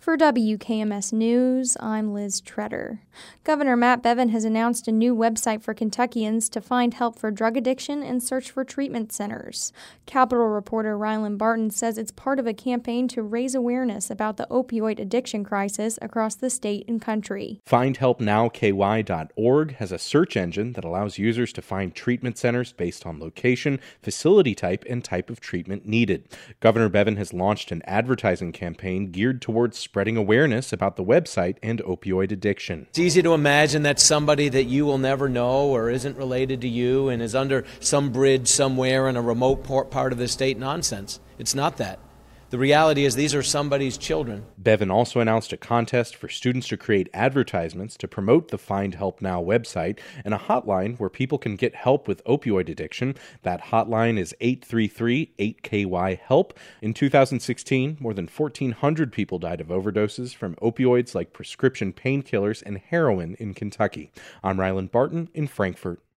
For WKMS News, I'm Liz Treader. Governor Matt Bevin has announced a new website for Kentuckians to find help for drug addiction and search for treatment centers. Capitol reporter Rylan Barton says it's part of a campaign to raise awareness about the opioid addiction crisis across the state and country. FindHelpNowKY.org has a search engine that allows users to find treatment centers based on location, facility type, and type of treatment needed. Governor Bevin has launched an advertising campaign geared towards spreading awareness about the website and opioid addiction. It's easy to imagine that somebody that you will never know or isn't related to you and is under some bridge somewhere in a remote part of the state. Nonsense. It's not that. The reality is these are somebody's children. Bevin also announced a contest for students to create advertisements to promote the Find Help Now website and a hotline where people can get help with opioid addiction. That hotline is 833-8KY-HELP. In 2016, more than 1,400 people died of overdoses from opioids like prescription painkillers and heroin in Kentucky. I'm Rylan Barton in Frankfort.